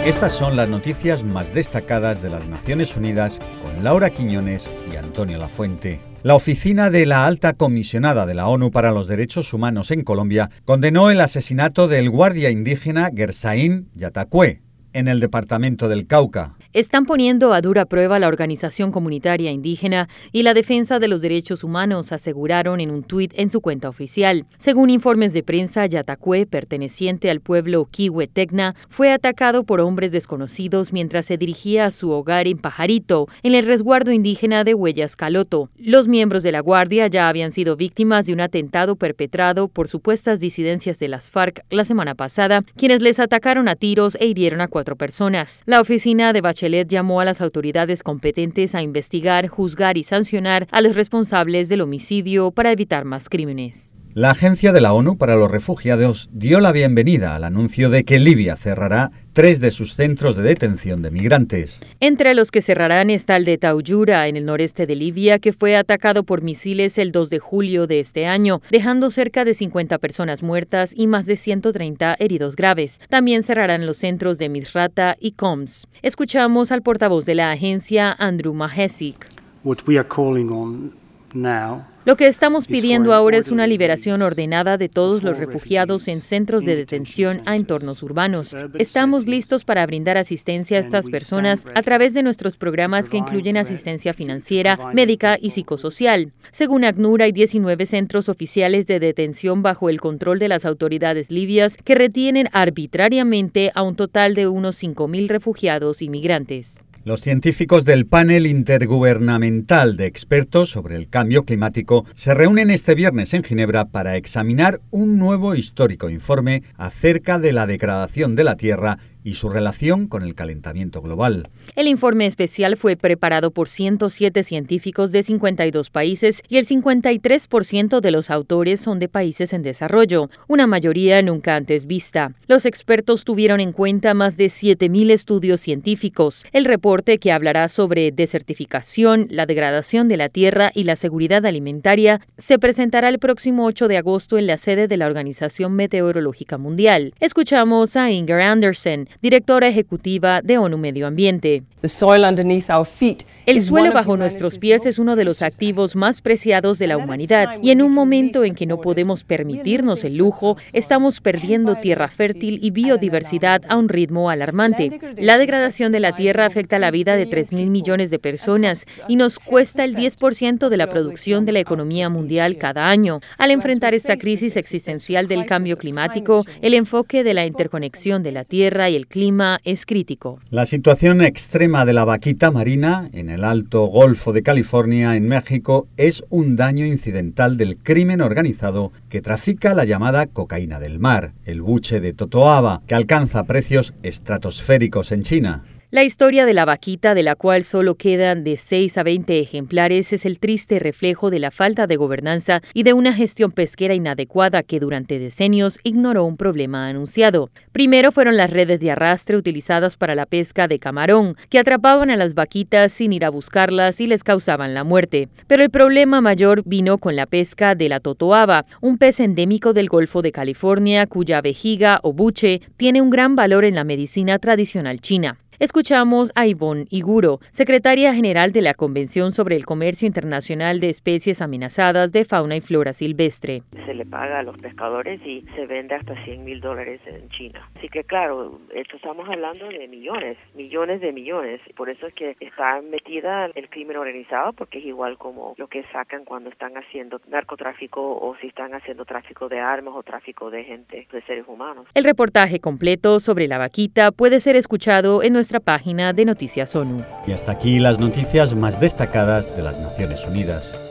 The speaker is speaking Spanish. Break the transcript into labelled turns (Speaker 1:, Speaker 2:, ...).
Speaker 1: Estas son las noticias más destacadas de las Naciones Unidas con Laura Quiñones y Antonio Lafuente. La oficina de la Alta Comisionada de la ONU para los Derechos Humanos en Colombia condenó el asesinato del guardia indígena Gersaín Yatacué en el departamento del Cauca.
Speaker 2: Están poniendo a dura prueba la organización comunitaria indígena y la defensa de los derechos humanos, aseguraron en un tuit en su cuenta oficial. Según informes de prensa, Yatacué, perteneciente al pueblo Quihue Tecna, fue atacado por hombres desconocidos mientras se dirigía a su hogar en Pajarito, en el resguardo indígena de Huellas Caloto. Los miembros de la Guardia ya habían sido víctimas de un atentado perpetrado por supuestas disidencias de las FARC la semana pasada, quienes les atacaron a tiros e hirieron a 4 personas. La oficina de Bachelet llamó a las autoridades competentes a investigar, juzgar y sancionar a los responsables del homicidio para evitar más crímenes.
Speaker 1: La Agencia de la ONU para los Refugiados dio la bienvenida al anuncio de que Libia cerrará 3 de sus centros de detención de migrantes.
Speaker 2: Entre los que cerrarán está el de Tauyura, en el noreste de Libia, que fue atacado por misiles el 2 de julio de este año, dejando cerca de 50 personas muertas y más de 130 heridos graves. También cerrarán los centros de Misrata y Coms. Escuchamos al portavoz de la agencia, Andrew Mahesic. Lo que estamos pidiendo ahora es una liberación ordenada de todos los refugiados en centros de detención a entornos urbanos. Estamos listos para brindar asistencia a estas personas a través de nuestros programas que incluyen asistencia financiera, médica y psicosocial. Según ACNUR, hay 19 centros oficiales de detención bajo el control de las autoridades libias que retienen arbitrariamente a un total de unos 5.000 refugiados y migrantes.
Speaker 1: Los científicos del panel intergubernamental de expertos sobre el cambio climático se reúnen este viernes en Ginebra para examinar un nuevo histórico informe acerca de la degradación de la Tierra y su relación con el calentamiento global.
Speaker 2: El informe especial fue preparado por 107 científicos de 52 países y el 53% de los autores son de países en desarrollo, una mayoría nunca antes vista. Los expertos tuvieron en cuenta más de 7.000 estudios científicos. El reporte, que hablará sobre desertificación, la degradación de la tierra y la seguridad alimentaria, se presentará el próximo 8 de agosto en la sede de la Organización Meteorológica Mundial. Escuchamos a Inger Andersen, directora ejecutiva de ONU Medio Ambiente. El suelo bajo nuestros pies es uno de los activos más preciados de la humanidad y en un momento en que no podemos permitirnos el lujo, estamos perdiendo tierra fértil y biodiversidad a un ritmo alarmante. La degradación de la tierra afecta la vida de 3.000 millones de personas y nos cuesta el 10% de la producción de la economía mundial cada año. Al enfrentar esta crisis existencial del cambio climático, el enfoque de la interconexión de la tierra y el clima es crítico.
Speaker 1: La situación extrema de la vaquita marina en el Alto Golfo de California, en México, es un daño incidental del crimen organizado que trafica la llamada cocaína del mar, el buche de Totoaba, que alcanza precios estratosféricos en China.
Speaker 2: La historia de la vaquita, de la cual solo quedan de 6 a 20 ejemplares, es el triste reflejo de la falta de gobernanza y de una gestión pesquera inadecuada que durante decenios ignoró un problema anunciado. Primero fueron las redes de arrastre utilizadas para la pesca de camarón, que atrapaban a las vaquitas sin ir a buscarlas y les causaban la muerte. Pero el problema mayor vino con la pesca de la totoaba, un pez endémico del Golfo de California cuya vejiga o buche tiene un gran valor en la medicina tradicional china. Escuchamos a Ivonne Iguro, secretaria general de la Convención sobre el Comercio Internacional de Especies Amenazadas de Fauna y Flora Silvestre.
Speaker 3: Se le paga a los pescadores y se vende hasta $100,000 en China. Así que claro, esto estamos hablando de millones de millones. Por eso es que está metida el crimen organizado, porque es igual como lo que sacan cuando están haciendo narcotráfico o si están haciendo tráfico de armas o tráfico de gente, de seres humanos.
Speaker 2: El reportaje completo sobre la vaquita puede ser escuchado en nuestra página de Noticias ONU.
Speaker 1: Y hasta aquí las noticias más destacadas de las Naciones Unidas.